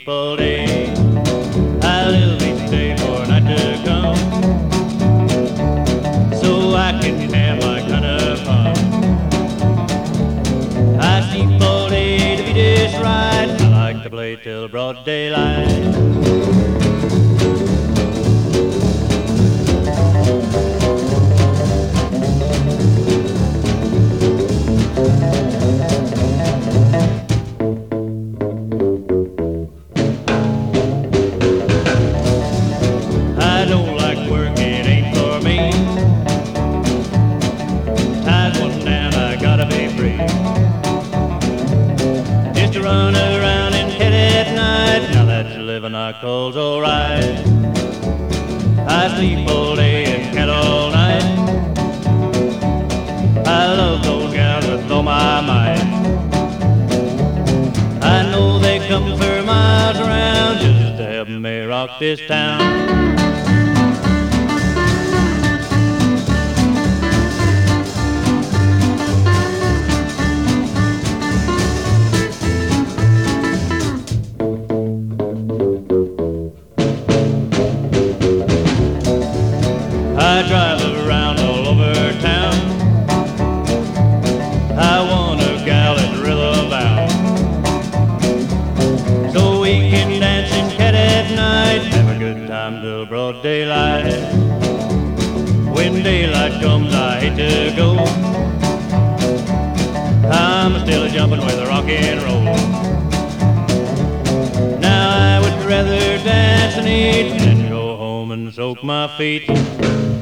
sleep all day. I live each day for a night to come, so I can have my kind of fun. I sleep all day to be just right. I like to play till broad daylight. I don't like work, it ain't for me. Tied one down, I gotta be free. Just to run around and hit at night, now that's living I calls alright. I sleep all day and cat all night. I love those gals with all my might. I know they come for miles around just to help me rock this town. I drive around all over town. I want a gal that's real bound, so we can dance and cat at night, have a good time till broad daylight. When daylight comes, I hate to go. I'm still jumping with rock and roll. Now I would rather dance and eat than go home and soak my feet.